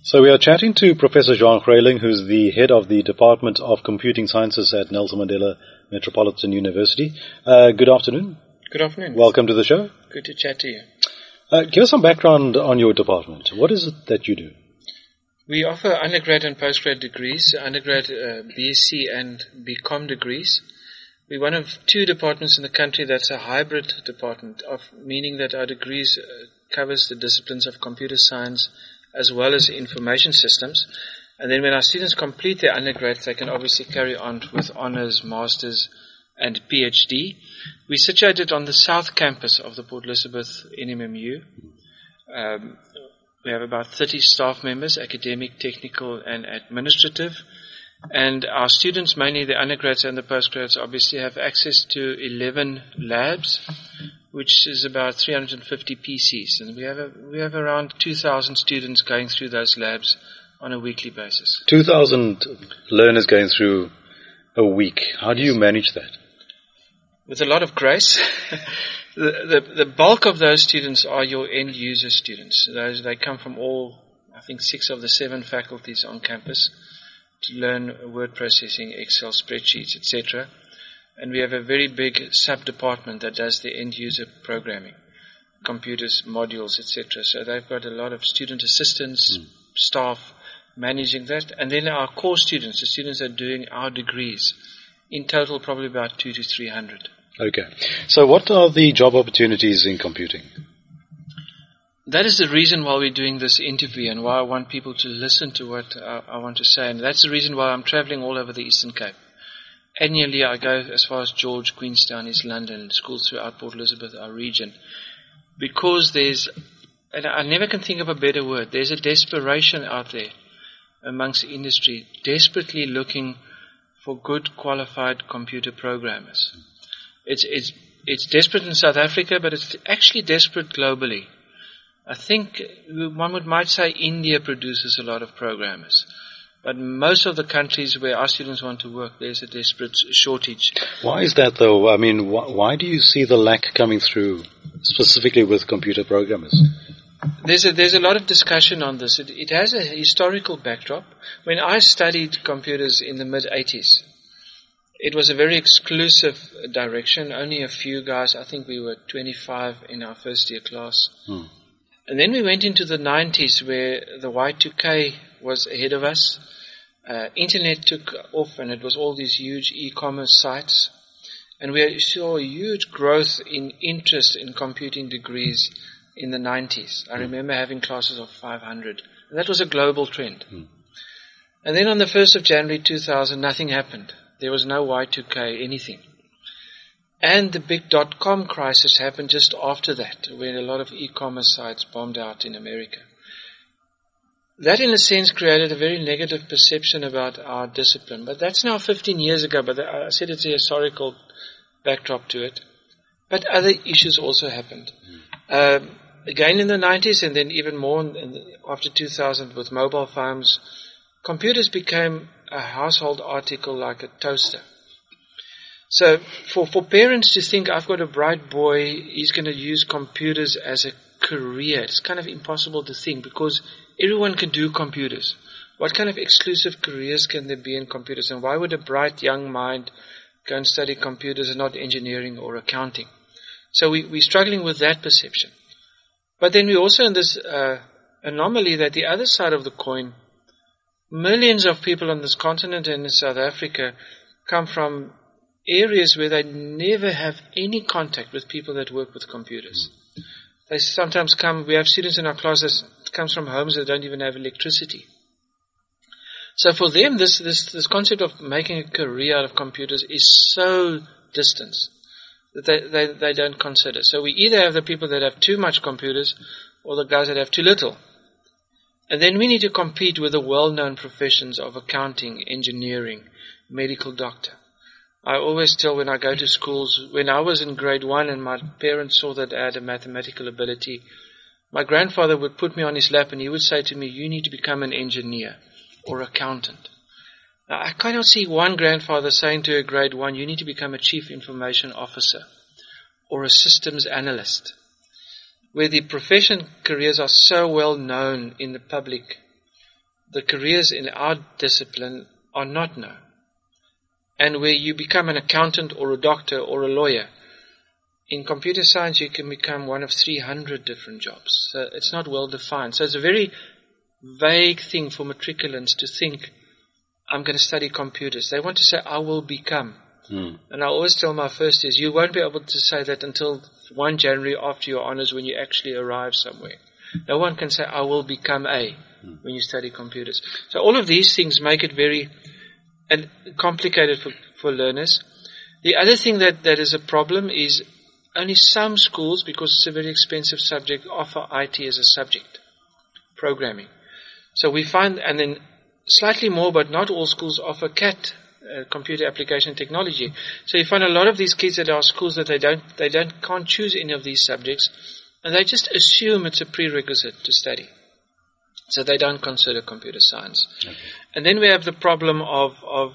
So we are chatting to Professor Jean Greyling, who's the head of the Department of Computing Sciences at Nelson Mandela Metropolitan University. Good afternoon. Good afternoon. Welcome to the show. Good to chat to you. Give us some background on your department. What is it that you do? We offer undergrad and postgrad degrees, undergrad BSc and BCom degrees. We're one of two departments in the country that's a hybrid department, meaning that our degrees covers the disciplines of computer science as well as information systems. And then when our students complete their undergrads, they can obviously carry on with honors, masters, and PhD. We're situated on the south campus of the Port Elizabeth NMMU. We have about 30 staff members, academic, technical, and administrative. And our students, mainly the undergrads and the postgrads, obviously have access to 11 labs, which is about 350 PCs. And we have around 2,000 students going through those labs on a weekly basis. 2,000 learners going through a week. How do you manage that? With a lot of grace. The bulk of those students are your end user students. They come from all, I think, 6 of the 7 faculties on campus to learn word processing, Excel spreadsheets, etc. And we have a very big sub-department that does the end user programming, computers, modules, etc. So they've got a lot of student assistants, staff managing that. And then our core students, the students that are doing our degrees, in total probably about 200 to 300. Okay. So what are the job opportunities in computing? That is the reason why we're doing this interview and why I want people to listen to what I want to say. And that's the reason why I'm traveling all over the Eastern Cape. Annually, I go as far as George, Queenstown, East London, schools throughout Port Elizabeth, our region. Because and I never can think of a better word, there's a desperation out there amongst the industry, desperately looking for good qualified computer programmers. It's desperate in South Africa, but it's actually desperate globally. I think one might say India produces a lot of programmers. But most of the countries where our students want to work, there's a desperate shortage. Why is that, though? I mean, why do you see the lack coming through, specifically with computer programmers? There's a lot of discussion on this. It has a historical backdrop. When I studied computers in the mid-80s, it was a very exclusive direction. Only a few guys, I think we were 25 in our first year class. And then we went into the 90s where the Y2K was ahead of us. Internet took off and it was all these huge e-commerce sites. And we saw a huge growth in interest in computing degrees in the 90s. I remember having classes of 500. And that was a global trend. And then on the 1st of January 2000, nothing happened. There was no Y2K, anything. And the big .com crisis happened just after that, when a lot of e-commerce sites bombed out in America. That, in a sense, created a very negative perception about our discipline. But that's now 15 years ago, but I said it's a historical backdrop to it. But other issues also happened. Again in the 90s, and then even more after 2000 with mobile phones, computers became a household article like a toaster. So for parents to think, I've got a bright boy, he's going to use computers as a career, it's kind of impossible to think because everyone can do computers. What kind of exclusive careers can there be in computers? And why would a bright young mind go and study computers and not engineering or accounting? So we're struggling with that perception. But then we're also in this anomaly that the other side of the coin, millions of people on this continent and in South Africa come from areas where they never have any contact with people that work with computers. They sometimes we have students in our class that comes from homes that don't even have electricity. So for them, this concept of making a career out of computers is so distant that they don't consider. So we either have the people that have too much computers or the guys that have too little. And then we need to compete with the well-known professions of accounting, engineering, medical doctor. I always tell when I go to schools, when I was in grade 1 and my parents saw that I had a mathematical ability, my grandfather would put me on his lap and he would say to me, you need to become an engineer or accountant. Now, I cannot see one grandfather saying to a grade 1, you need to become a chief information officer or a systems analyst, where the profession careers are so well known in the public the careers in our discipline are not known. And where you become an accountant or a doctor or a lawyer, in computer science you can become one of 300 different jobs. So it's not well defined. So it's a very vague thing for matriculants to think, I'm going to study computers. They want to say, I will become. And I always tell my first years, you won't be able to say that until 1 January after your honors when you actually arrive somewhere. No one can say, I will become A when you study computers. So all of these things make it very complicated for learners. The other thing that is a problem is only some schools, because it's a very expensive subject, offer IT as a subject, programming. So we find, and then slightly more, but not all schools offer CAT, computer application technology. So you find a lot of these kids at our schools that they can't choose any of these subjects, and they just assume it's a prerequisite to study. So they don't consider computer science. Okay. And then we have the problem of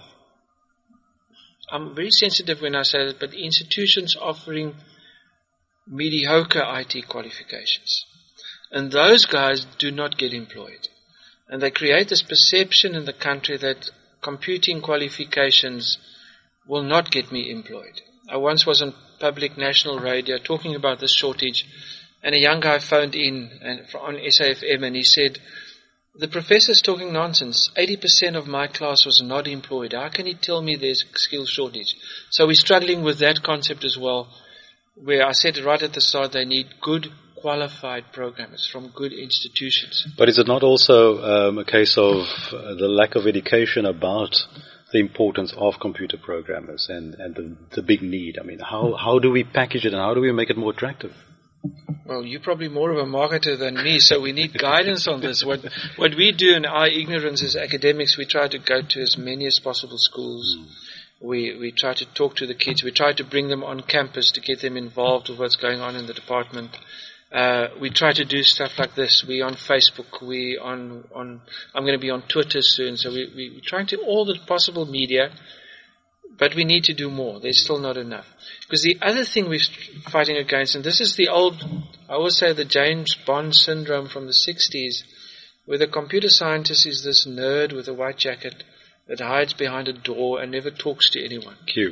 I'm very sensitive when I say that, but institutions offering mediocre IT qualifications. And those guys do not get employed. And they create this perception in the country that computing qualifications will not get me employed. I once was on public national radio talking about this shortage, and a young guy phoned in on SAFM and he said, the professor's talking nonsense. 80% of my class was not employed. How can he tell me there's a skills shortage? So we're struggling with that concept as well, where I said right at the start they need good qualified programmers from good institutions. But is it not also a case of the lack of education about the importance of computer programmers and the big need? I mean, how do we package it and how do we make it more attractive? Well, you're probably more of a marketer than me, so we need guidance on this. What we do in our ignorance as academics, we try to go to as many as possible schools. We try to talk to the kids. We try to bring them on campus to get them involved with what's going on in the department. We try to do stuff like this. We're on Facebook. I'm going to be on Twitter soon. So we're trying to all the possible media, but we need to do more. There's still not enough. Because the other thing we're fighting against, and this is the old, I always say the James Bond syndrome from the 60s, where the computer scientist is this nerd with a white jacket that hides behind a door and never talks to anyone. Q.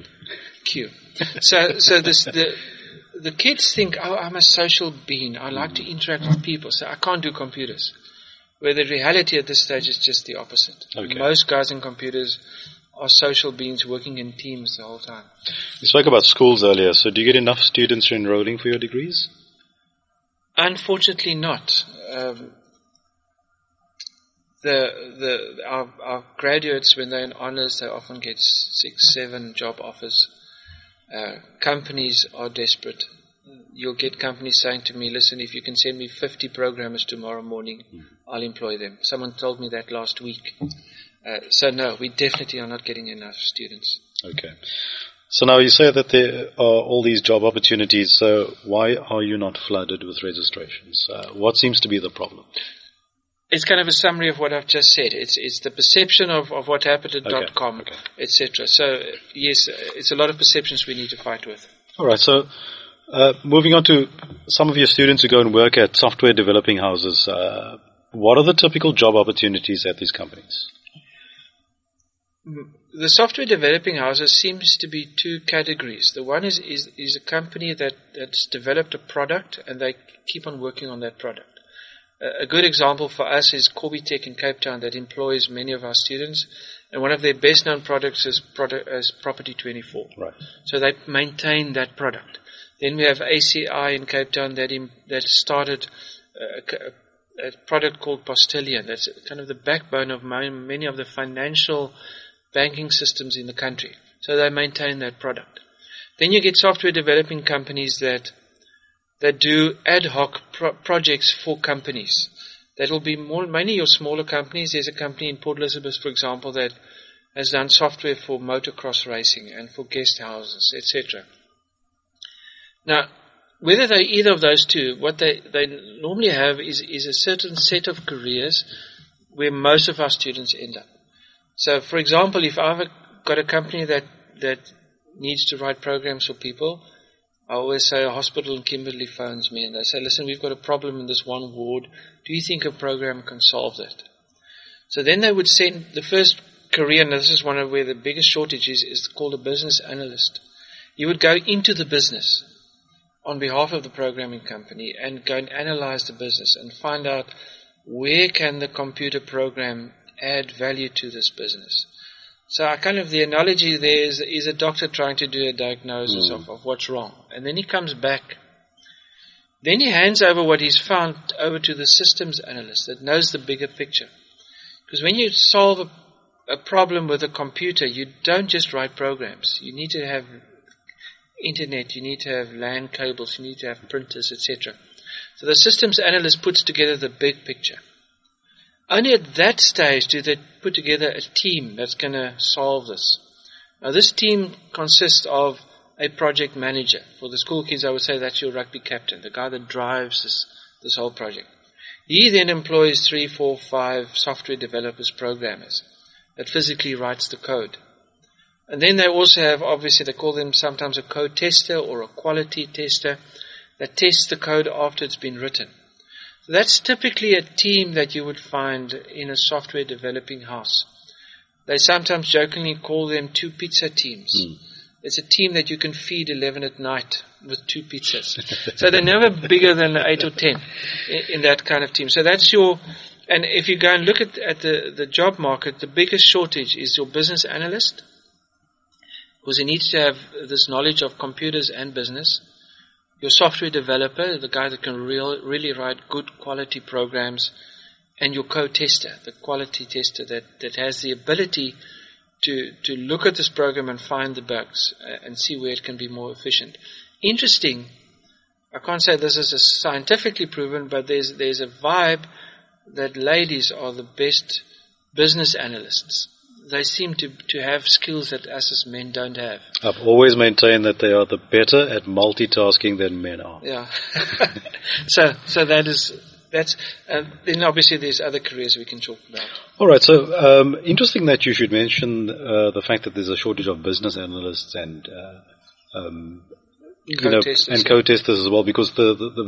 So the kids think, oh, I'm a social being. I like to interact with people, so I can't do computers. Where the reality at this stage is just the opposite. Okay. Most guys in computers are social beings working in teams the whole time. You spoke about schools earlier, so do you get enough students enrolling for your degrees? Unfortunately not. Our graduates, when they're in honors, they often get 6, 7 job offers. Companies are desperate. You'll get companies saying to me, listen, if you can send me 50 programmers tomorrow morning, I'll employ them. Someone told me that last week. So no, we definitely are not getting enough students. Okay. So now you say that there are all these job opportunities, so why are you not flooded with registrations? What seems to be the problem? It's kind of a summary of what I've just said. It's the perception of what happened at .com, etc. So yes, it's a lot of perceptions we need to fight with. All right, so moving on to some of your students who go and work at software developing houses, what are the typical job opportunities at these companies? The software developing houses seems to be 2 categories. The one is a company that's developed a product and they keep on working on that product. A good example for us is Corbitech in Cape Town that employs many of our students, and one of their best known products is Property 24. Right. So they maintain that product. Then we have ACI in Cape Town that started a product called Postillion. That's kind of the backbone of many of the financial banking systems in the country. So they maintain that product. Then you get software developing companies that do ad hoc projects for companies. That will be mainly your smaller companies. There's a company in Port Elizabeth, for example, that has done software for motocross racing and for guest houses, etc. Now, whether they're either of those two, what they normally have is a certain set of careers where most of our students end up. So, for example, if I've got a company that needs to write programs for people, I always say a hospital in Kimberley phones me and they say, listen, we've got a problem in this one ward. Do you think a program can solve that? So then they would send the first career, and this is one of where the biggest shortage is called a business analyst. You would go into the business on behalf of the programming company and go and analyze the business and find out where can the computer program add value to this business. So the analogy there is a doctor trying to do a diagnosis of what's wrong. And then he comes back. Then he hands over what he's found over to the systems analyst that knows the bigger picture. Because when you solve a problem with a computer, you don't just write programs. You need to have internet, you need to have LAN cables, you need to have printers, etc. So the systems analyst puts together the big picture. Only at that stage do they put together a team that's going to solve this. Now this team consists of a project manager. For the school kids, I would say that's your rugby captain, the guy that drives this whole project. He then employs 3, 4, 5 software developers, programmers, that physically writes the code. And then they also have, obviously, they call them sometimes a code tester or a quality tester that tests the code after it's been written. So that's typically a team that you would find in a software developing house. They sometimes jokingly call them 2 pizza teams. It's a team that you can feed 11 at night with 2 pizzas. So they're never bigger than 8 or 10 in that kind of team. So that's and if you go and look at the job market, the biggest shortage is your business analyst, because he needs to have this knowledge of computers and business. Your software developer, the guy that can really write good quality programs, and your code tester, the quality tester that has the ability to look at this program and find the bugs and see where it can be more efficient. Interesting, I can't say this is scientifically proven, but there's a vibe that ladies are the best business analysts. They seem to have skills that us as men don't have. I've always maintained that they are the better at multitasking than men are. Yeah. so that's then obviously there's other careers we can talk about. All right. So interesting that you should mention the fact that there's a shortage of business analysts and code testers as well, because the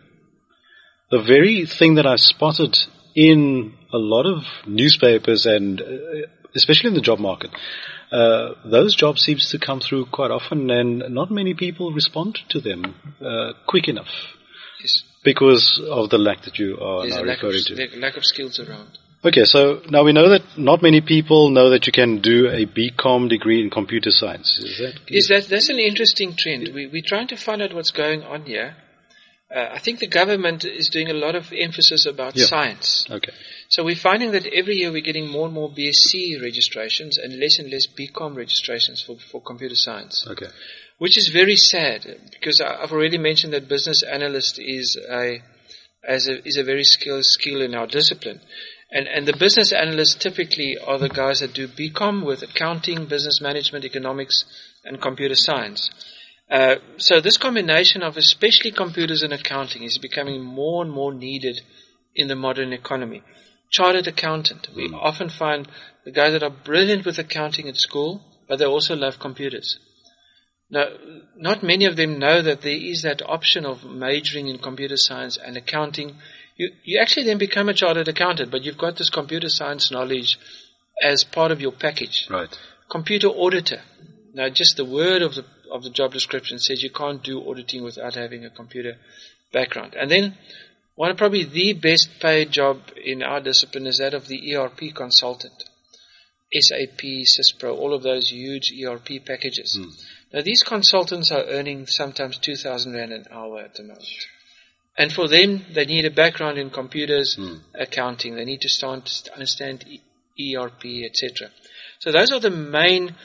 very thing that I've spotted in a lot of newspapers and especially in the job market, those jobs seems to come through quite often, and not many people respond to them quick enough. Yes. Because of the lack that you are now referring to. There's a lack of skills around. Okay, so now we know that not many people know that you can do a BCom degree in computer science. That's an interesting trend. We're trying to find out what's going on here. I think the government is doing a lot of emphasis about science. Okay. So we're finding that every year we're getting more and more BSc registrations and less BCom registrations for computer science. Okay. Which is very sad, because I've already mentioned that business analyst is a very skilled skill in our discipline. And the business analysts typically are the guys that do BCom with accounting, business management, economics, and computer science. So this combination of especially computers and accounting is becoming more and more needed in the modern economy. Chartered accountant. We often find the guys that are brilliant with accounting at school, but they also love computers. Now, not many of them know that there is that option of majoring in computer science and accounting. You actually then become a chartered accountant, but you've got this computer science knowledge as part of your package. Right. Computer auditor. Now, just the word of the job description says you can't do auditing without having a computer background. And then one of probably the best paid job in our discipline is that of the ERP consultant. SAP, Syspro, all of those huge ERP packages. Now, these consultants are earning sometimes 2,000 Rand an hour at the moment. And for them, they need a background in computers, accounting. They need to start to understand ERP, etc. So those are the main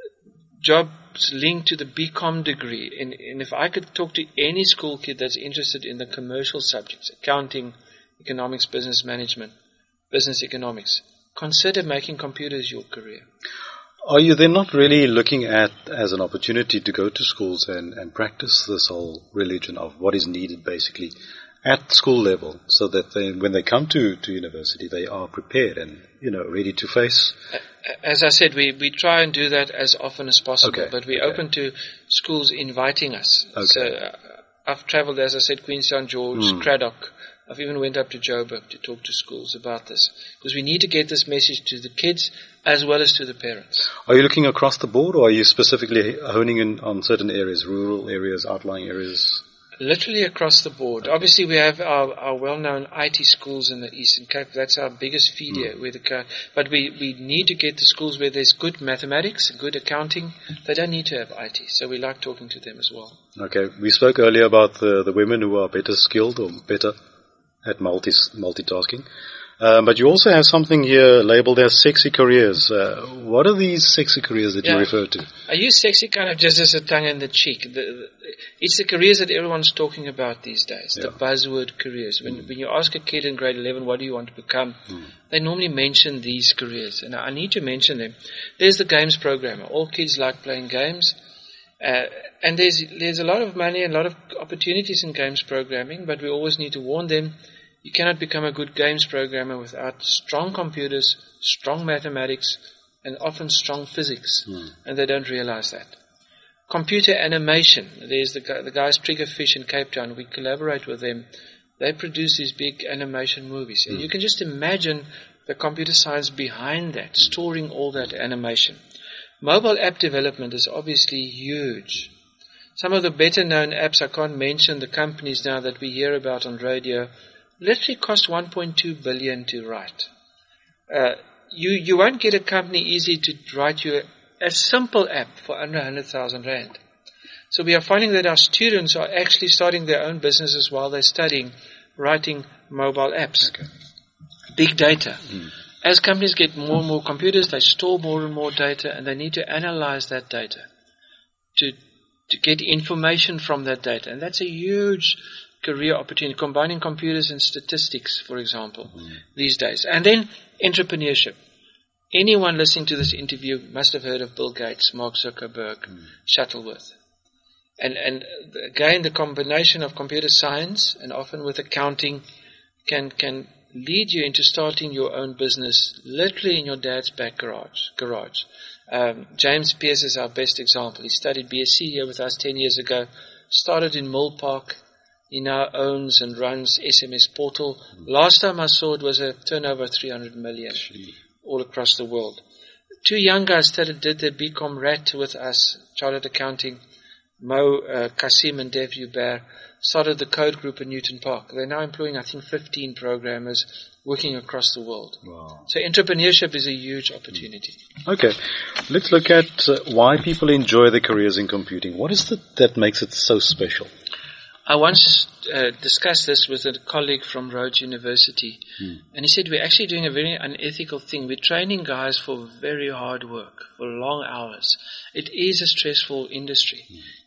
jobs linked to the BCom degree. And if I could talk to any school kid that's interested in the commercial subjects, accounting, economics, business management, business economics, consider making computers your career. Are you then not really looking at as an opportunity to go to schools and practice this whole religion of what is needed basically at school level, so that when they come to university, they are prepared and ready to face? As I said, we try and do that as often as possible, but we're open to schools inviting us. Okay. So I've travelled, as I said, Queen St. George, Cradock, I've even went up to Joburg to talk to schools about this, because we need to get this message to the kids as well as to the parents. Are you looking across the board, or are you specifically honing in on certain areas, rural areas, outlying areas? Literally across the board. Obviously, we have our well-known IT schools in the Eastern Cape. That's our biggest feeder. But we need to get to schools where there's good mathematics, good accounting. They don't need to have IT, so we like talking to them as well. Okay, we spoke earlier about the women who are better skilled or better at multitasking. But you also have something here labeled as sexy careers. What are these sexy careers that you refer to? I use sexy kind of just as a tongue in the cheek. It's the careers that everyone's talking about these days, the buzzword careers. When you ask a kid in grade 11, what do you want to become, they normally mention these careers. And I need to mention them. There's the games programmer. All kids like playing games. And there's a lot of money and a lot of opportunities in games programming, but we always need to warn them. You cannot become a good games programmer without strong computers, strong mathematics, and often strong physics. And they don't realize that. Computer animation. There's the guys Triggerfish in Cape Town. We collaborate with them. They produce these big animation movies. And you can just imagine the computer science behind that, storing all that animation. Mobile app development is obviously huge. Some of the better known apps, I can't mention the companies now that we hear about on radio, literally cost 1.2 billion to write. You won't get a company easily to write you a simple app for under 100,000 rand. So we are finding that our students are actually starting their own businesses while they're studying, writing mobile apps. Okay. Big data. As companies get more and more computers, they store more and more data, and they need to analyze that data to get information from that data. And that's a huge career opportunity, combining computers and statistics, for example, these days. And then entrepreneurship. Anyone listening to this interview must have heard of Bill Gates, Mark Zuckerberg, Shuttleworth. And again, the combination of computer science and often with accounting can lead you into starting your own business, literally in your dad's back garage. James Pierce is our best example. He studied BSc here with us 10 years ago, started in Mill Park. He now owns and runs SMS Portal. Last time I saw it was a turnover of 300 million all across the world. Two young guys did their BCom RAT with us, Chartered Accounting, Mo Kasim and Dev Hubert, started the Code Group in Newton Park. They're now employing, I think, 15 programmers working across the world. Wow. So entrepreneurship is a huge opportunity. Okay, let's look at why people enjoy their careers in computing. What is it that makes it so special? I once discussed this with a colleague from Rhodes University, and he said, we're actually doing a very unethical thing. We're training guys for very hard work, for long hours. It is a stressful industry.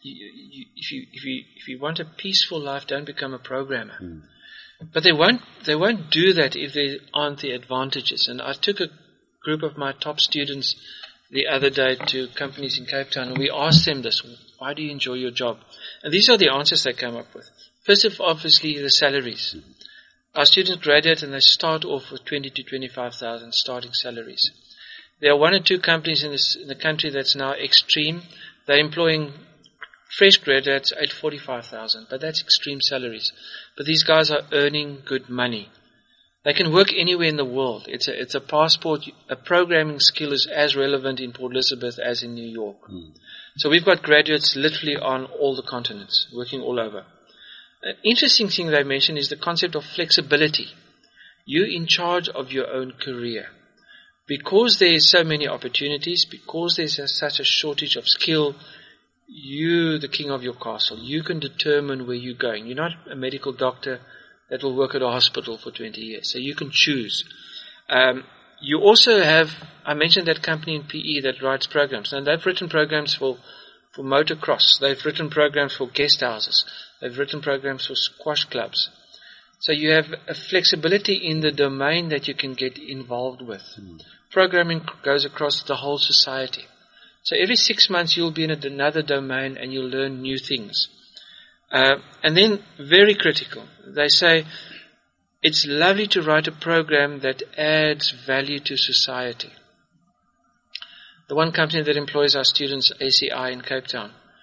If you want a peaceful life, don't become a programmer. But they won't do that if there aren't the advantages. And I took a group of my top students the other day to companies in Cape Town, and we asked them this: why do you enjoy your job? And these are the answers they came up with. First of all, obviously, the salaries. Our students graduate and they start off with 20 to 25,000 starting salaries. There are one or two companies in the country that's now extreme. They're employing fresh graduates at 45,000, but that's extreme salaries. But these guys are earning good money. They can work anywhere in the world. It's a passport. A programming skill is as relevant in Port Elizabeth as in New York. So we've got graduates literally on all the continents, working all over. An interesting thing they mentioned is the concept of flexibility. You're in charge of your own career. Because there's so many opportunities, because there's such a shortage of skill, you're the king of your castle. You can determine where you're going. You're not a medical doctor that will work at a hospital for 20 years. So you can choose. You also have, I mentioned that company in PE that writes programs, and they've written programs for motocross. They've written programs for guest houses. They've written programs for squash clubs. So you have a flexibility in the domain that you can get involved with. Programming goes across the whole society. So every 6 months you'll be in another domain and you'll learn new things. And then, very critical, they say, it's lovely to write a program that adds value to society. The one company that employs our students, ACI in Cape Town,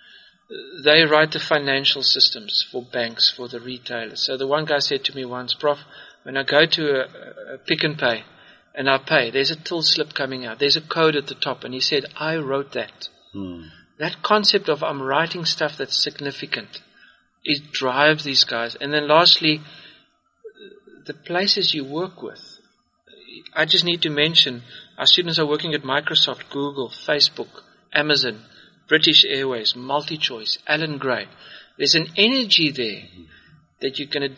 They write the financial systems for banks, for the retailers. So the one guy said to me once, Prof, when I go to a Pick n Pay and I pay, there's a till slip coming out. There's a code at the top. And he said, I wrote that. That concept of I'm writing stuff that's significant, it drives these guys. And then lastly, the places you work with. I just need to mention, our students are working at Microsoft, Google, Facebook, Amazon, British Airways, MultiChoice, Alan Gray. There's an energy there that you're going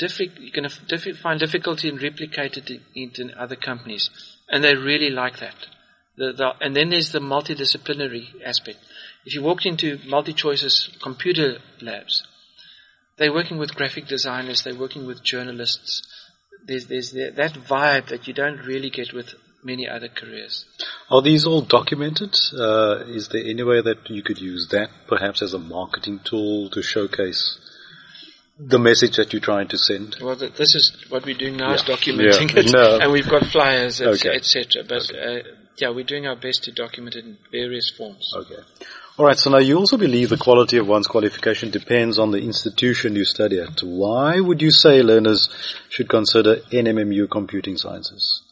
to find difficulty in replicating it in other companies. And they really like that. And then there's the multidisciplinary aspect. If you walked into MultiChoice's computer labs, they're working with graphic designers, they're working with journalists. There's that vibe that you don't really get with many other careers. Are these all documented? Is there any way that you could use that perhaps as a marketing tool to showcase the message that you're trying to send? Well, this is what we're doing now, is documenting it. No. And we've got flyers, etc. But we're doing our best to document it in various forms. Okay. All right, so now you also believe the quality of one's qualification depends on the institution you study at. Why would you say learners should consider NMMU Computing Sciences?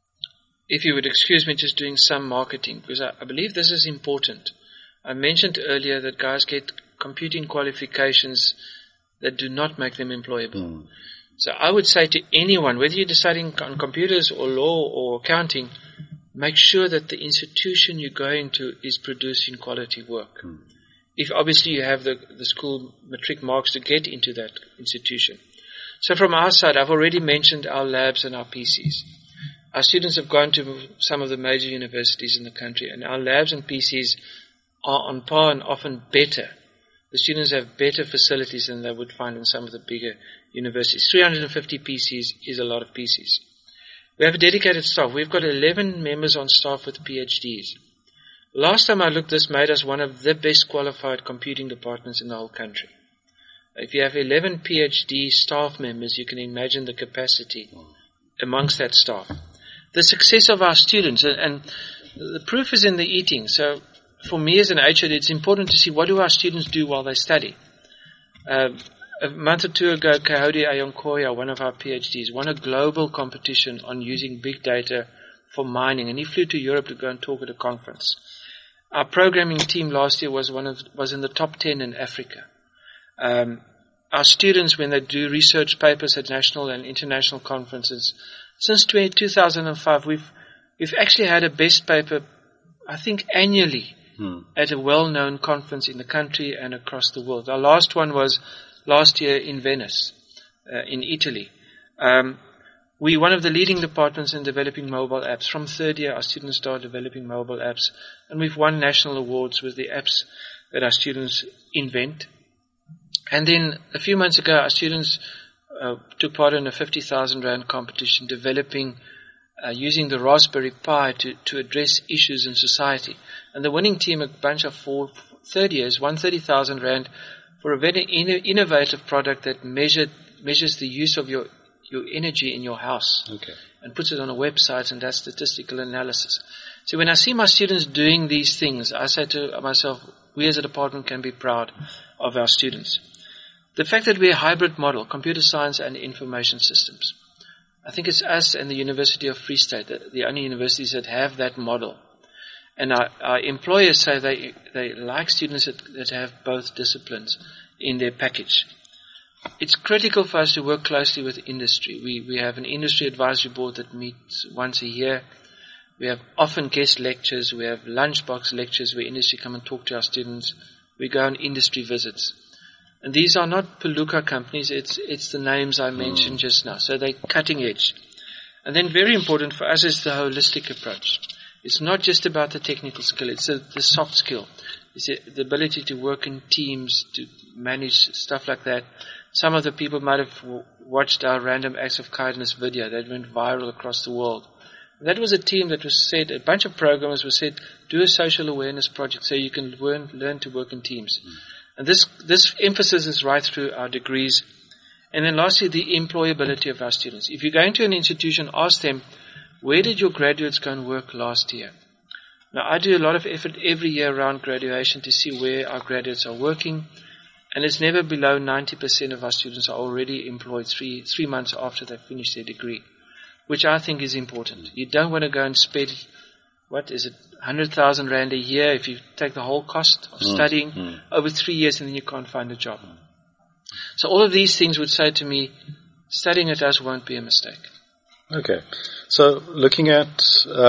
If you would excuse me just doing some marketing, because I believe this is important. I mentioned earlier that guys get computing qualifications that do not make them employable. So I would say to anyone, whether you're deciding on computers or law or accounting, make sure that the institution you're going to is producing quality work. If obviously you have the school matric marks to get into that institution. So from our side, I've already mentioned our labs and our PCs. Our students have gone to some of the major universities in the country, and our labs and PCs are on par and often better. The students have better facilities than they would find in some of the bigger universities. 350 PCs is a lot of PCs. We have a dedicated staff. We've got 11 members on staff with PhDs. Last time I looked, this made us one of the best qualified computing departments in the whole country. If you have 11 PhD staff members, you can imagine the capacity amongst that staff. The success of our students, and the proof is in the eating. So for me as an HOD, it's important to see what do our students do while they study. A month or two ago, Kahodi Ayonkoya, one of our PhDs, won a global competition on using big data for mining, and he flew to Europe to go and talk at a conference. Our programming team last year was in the top 10 in Africa. Our students, when they do research papers at national and international conferences, since 2005, we've actually had a best paper, I think, annually at a well-known conference in the country and across the world. Our last one was last year in Venice, in Italy. We're one of the leading departments in developing mobile apps. From third year, our students start developing mobile apps, and we've won national awards with the apps that our students invent. And then a few months ago, our students took part in a 50,000 Rand competition developing, using the Raspberry Pi to address issues in society. And the winning team, a bunch of third years, won 30,000 Rand for a very innovative product that measures the use of your energy in your house, and puts it on a website and does statistical analysis. So when I see my students doing these things, I say to myself, we as a department can be proud of our students. The fact that we're a hybrid model, computer science and information systems, I think it's us and the University of Free State, the only universities that have that model. And our employers say they like students that have both disciplines in their package. It's critical for us to work closely with industry. We have an industry advisory board that meets once a year. We have often guest lectures. We have lunchbox lectures where industry come and talk to our students. We go on industry visits. And these are not palooka companies. It's the names I mentioned just now. So they're cutting edge. And then very important for us is the holistic approach. It's not just about the technical skill. It's the soft skill. It's the ability to work in teams, to manage stuff like that. Some of the people might have watched our Random Acts of Kindness video that went viral across the world. And that was a team that was said, a bunch of programmers were said, do a social awareness project so you can learn to work in teams. And this emphasis is right through our degrees. And then lastly, the employability of our students. If you go into an institution, ask them, where did your graduates go and work last year? Now, I do a lot of effort every year around graduation to see where our graduates are working. And it's never below 90% of our students are already employed 3 months after they finish their degree, which I think is important. You don't want to go and spend, 100,000 Rand a year if you take the whole cost of studying over 3 years and then you can't find a job. So all of these things would say to me, studying at us won't be a mistake. Okay. So looking at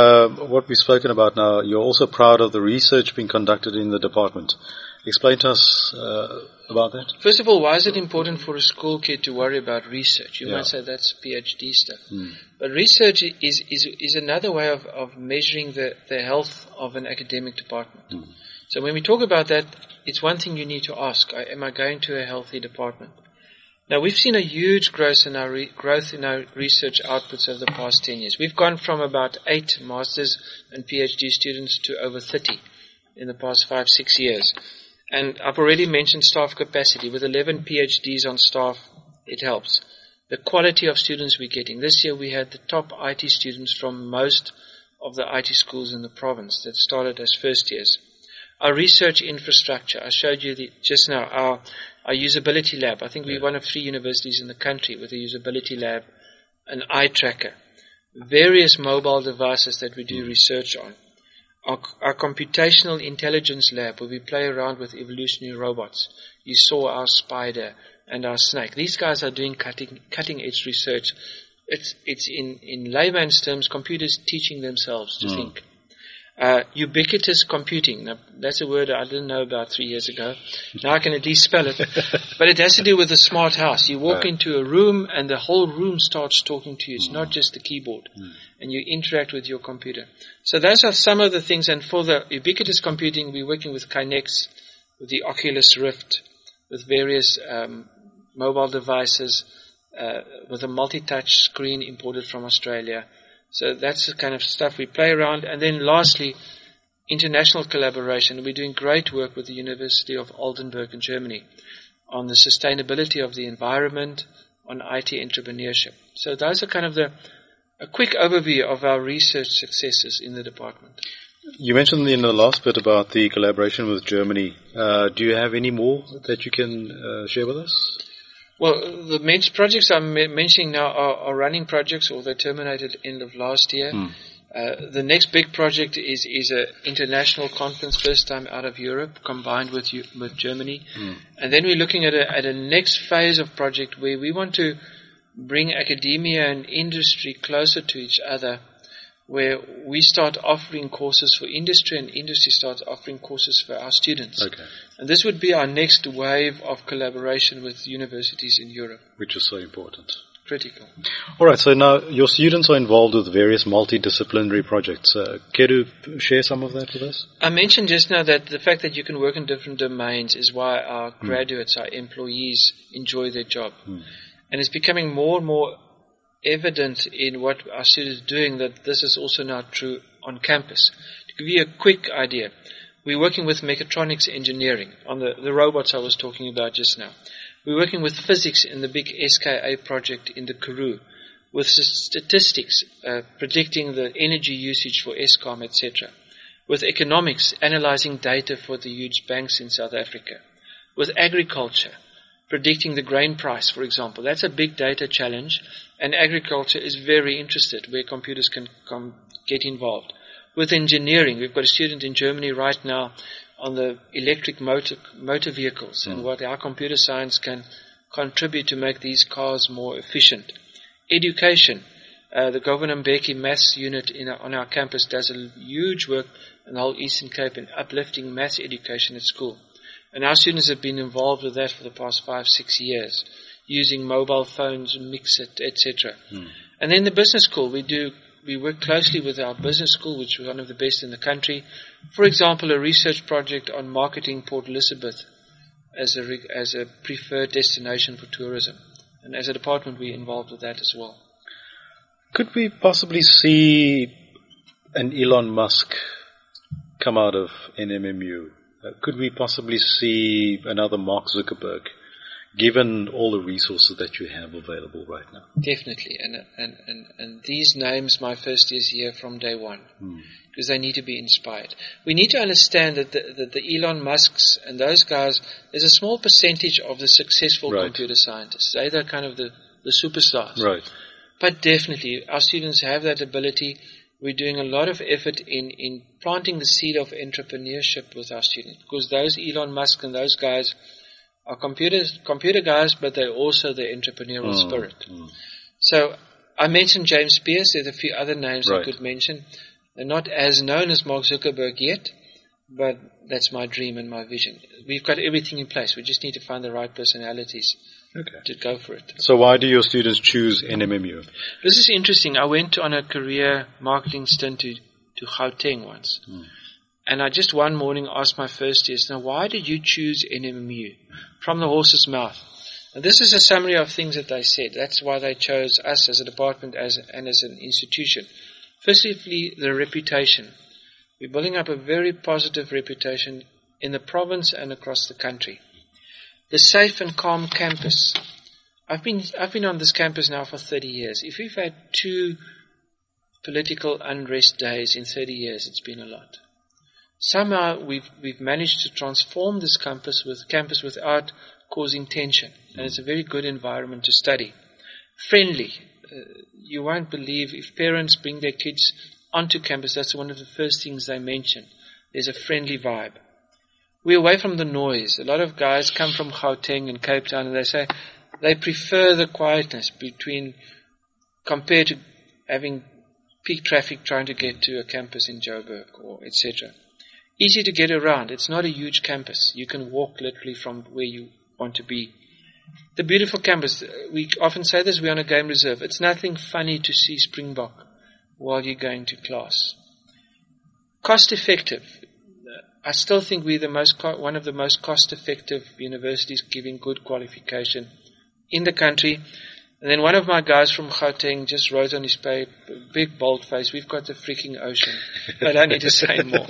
what we've spoken about now, you're also proud of the research being conducted in the department. Explain to us about that. First of all, why is it important for a school kid to worry about research? You might say that's PhD stuff. But research is another way of measuring the health of an academic department. So when we talk about that, it's one thing you need to ask, am I going to a healthy department? Now, we've seen a huge growth in our research outputs over the past 10 years. We've gone from about 8 masters and PhD students to over 30 in the past 5-6 years. And I've already mentioned staff capacity. With 11 PhDs on staff, it helps. The quality of students we're getting. This year we had the top IT students from most of the IT schools in the province that started as first years. Our research infrastructure, I showed you just now, our usability lab. I think we're one of 3 universities in the country with a usability lab, an eye tracker, various mobile devices that we do research on. Our computational intelligence lab, where we play around with evolutionary robots. You saw our spider and our snake. These guys are doing cutting edge research. It's in layman's terms, computers teaching themselves to think. Ubiquitous computing. Now, that's a word I didn't know about 3 years ago. Now I can at least spell it. But it has to do with the smart house. You walk into a room and the whole room starts talking to you. It's not just the keyboard. And you interact with your computer. So those are some of the things. And for the ubiquitous computing, we're working with Kinex, with the Oculus Rift, with various mobile devices, with a multi-touch screen imported from Australia. So that's the kind of stuff we play around. And then lastly, international collaboration. We're doing great work with the University of Oldenburg in Germany on the sustainability of the environment, on IT entrepreneurship. So those are kind of a quick overview of our research successes in the department. You mentioned in the last bit about the collaboration with Germany. Do you have any more that you can share with us? Well, the projects I'm mentioning now are running projects, or they terminated end of last year. The next big project is an international conference, first time out of Europe, combined with Germany. And then we're looking at a next phase of project where we want to bring academia and industry closer to each other, where we start offering courses for industry and industry starts offering courses for our students. Okay. And this would be our next wave of collaboration with universities in Europe. Which is so important. Critical. All right, so now your students are involved with various multidisciplinary projects. Care to share some of that with us? I mentioned just now that the fact that you can work in different domains is why our graduates, our employees, enjoy their job. And it's becoming more and more evident in what our students are doing that this is also now true on campus. To give you a quick idea, we're working with mechatronics engineering on the robots I was talking about just now. We're working with physics in the big SKA project in the Karoo, with statistics predicting the energy usage for Eskom, etc. With economics, analyzing data for the huge banks in South Africa. With agriculture, predicting the grain price, for example. That's a big data challenge, and agriculture is very interested where computers can get involved. With engineering, we've got a student in Germany right now on the electric motor vehicles and what our computer science can contribute to make these cars more efficient. Education, the Govan Mbeki maths unit on our campus does a huge work in the whole Eastern Cape in uplifting maths education at school. And our students have been involved with that for the past 5-6 years, using mobile phones, Mixit, etc. And then the business school, we work closely with our business school, which is one of the best in the country. For example, a research project on marketing Port Elizabeth as a preferred destination for tourism. And as a department, we're involved with that as well. Could we possibly see an Elon Musk come out of NMMU? Could we possibly see another Mark Zuckerberg given all the resources that you have available right now? Definitely. And these names, my first years here from day one, because they need to be inspired. We need to understand that the Elon Musks and those guys, there's a small percentage of the successful computer scientists. They're kind of the superstars. Right. But definitely, our students have that ability. We're doing a lot of effort in planting the seed of entrepreneurship with our students, because those Elon Musk and those guys are computer guys, but they're also the entrepreneurial spirit. So I mentioned James Pierce. There's a few other names I could mention. They're not as known as Mark Zuckerberg yet, but that's my dream and my vision. We've got everything in place. We just need to find the right personalities to go for it. So why do your students choose NMMU? This is interesting. I went on a career marketing stint to Gauteng once. And I just one morning asked my first years, now why did you choose NMMU? From the horse's mouth. And this is a summary of things that they said. That's why they chose us as a department and as an institution. Firstly, the reputation. We're building up a very positive reputation in the province and across the country. The safe and calm campus. I've been on this campus now for 30 years. If we've had 2 political unrest days in 30 years, it's been a lot. Somehow we've managed to transform this campus without causing tension, and it's a very good environment to study. Friendly. You won't believe if parents bring their kids onto campus, that's one of the first things they mention. There's a friendly vibe. We're away from the noise. A lot of guys come from Gauteng and Cape Town and they say they prefer the quietness compared to having peak traffic trying to get to a campus in Joburg or etc. Easy to get around. It's not a huge campus. You can walk literally from where you want to be. The beautiful campus, we often say this, we're on a game reserve. It's nothing funny to see Springbok while you're going to class. Cost effective. I still think we're one of the most cost effective universities giving good qualification in the country. And then one of my guys from Gauteng just wrote on his paper, big bold face, we've got the freaking ocean. I don't need to say more.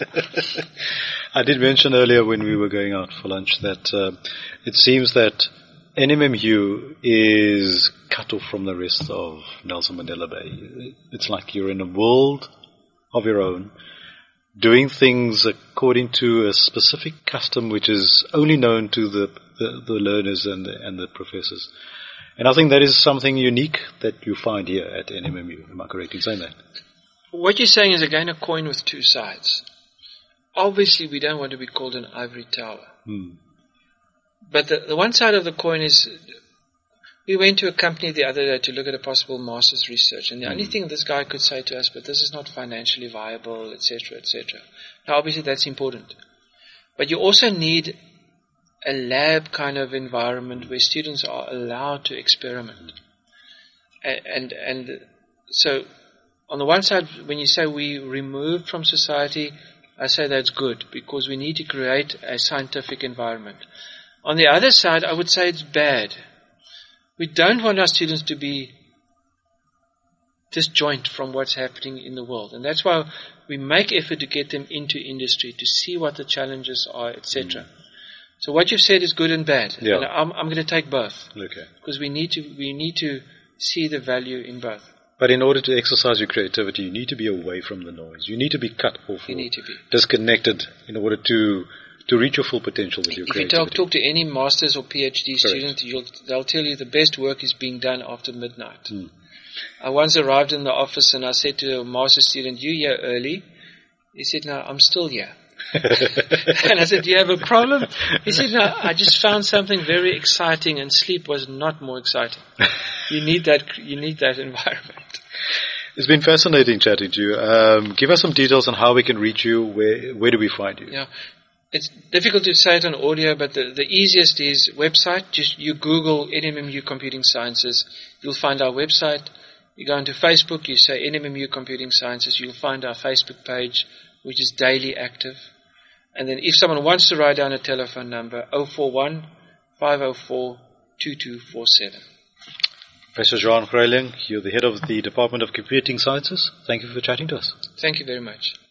I did mention earlier when we were going out for lunch that it seems that NMMU is cut off from the rest of Nelson Mandela Bay. It's like you're in a world of your own, doing things according to a specific custom which is only known to the learners and the professors. And I think that is something unique that you find here at NMMU. Am I correct in saying that? What you're saying is again a coin with 2 sides. Obviously, we don't want to be called an ivory tower. But the one side of the coin is, we went to a company the other day to look at a possible master's research, and the only thing this guy could say to us, but this is not financially viable, etc., etc. Now, obviously, that's important. But you also need a lab kind of environment where students are allowed to experiment. And so, on the one side, when you say we removed from society, I say that's good, because we need to create a scientific environment. On the other side, I would say it's bad. We don't want our students to be disjoint from what's happening in the world. And that's why we make effort to get them into industry, to see what the challenges are, etc. So what you've said is good and bad. Yeah. And I'm going to take both. Okay. Because we need to see the value in both. But in order to exercise your creativity, you need to be away from the noise. You need to be cut off, You need to be disconnected in order to reach your full potential with your creativity. If you talk to any master's or PhD student, they'll tell you the best work is being done after midnight. I once arrived in the office and I said to a master's student, "You here early?" He said, "No, I'm still here." And I said, "Do you have a problem?" He said, "No, I just found something very exciting, and sleep was not more exciting." You need that environment. It's been fascinating chatting to you. Give us some details on how we can reach you. Where do we find you? Yeah. It's difficult to say it on audio, but the easiest is website. Just you Google NMMU Computing Sciences, you'll find our website. You go into Facebook, you say NMMU Computing Sciences, you'll find our Facebook page, which is daily active. And then if someone wants to write down a telephone number, 041 504 2247. Professor Jean Freiling, you're the head of the Department of Computing Sciences. Thank you for chatting to us. Thank you very much.